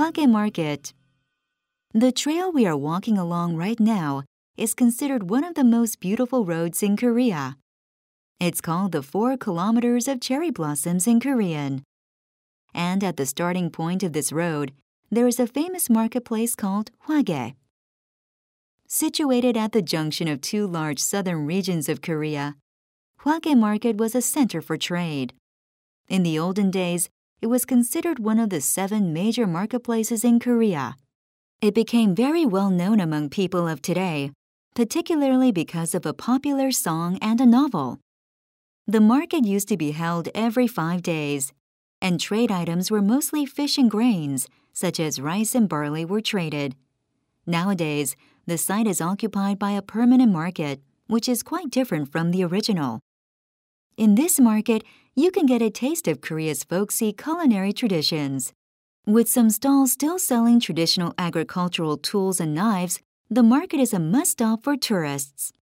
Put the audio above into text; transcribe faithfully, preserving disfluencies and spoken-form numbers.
Hwage Market. The trail we are walking along right now is considered one of the most beautiful roads in Korea. It's called the Four Kilometers of Cherry Blossoms in Korean. And at the starting point of this road, there is a famous marketplace called Hwage. Situated at the junction of two large southern regions of Korea, Hwage Market was a center for trade. In the olden days, it was considered one of the seven major marketplaces in Korea. It became very well known among people of today, particularly because of a popular song and a novel. The market used to be held every five days, and trade items were mostly fish and grains, such as rice and barley, were traded. Nowadays, the site is occupied by a permanent market, which is quite different from the original. In this market, you can get a taste of Korea's folksy culinary traditions. With some stalls still selling traditional agricultural tools and knives, the market is a must-stop for tourists.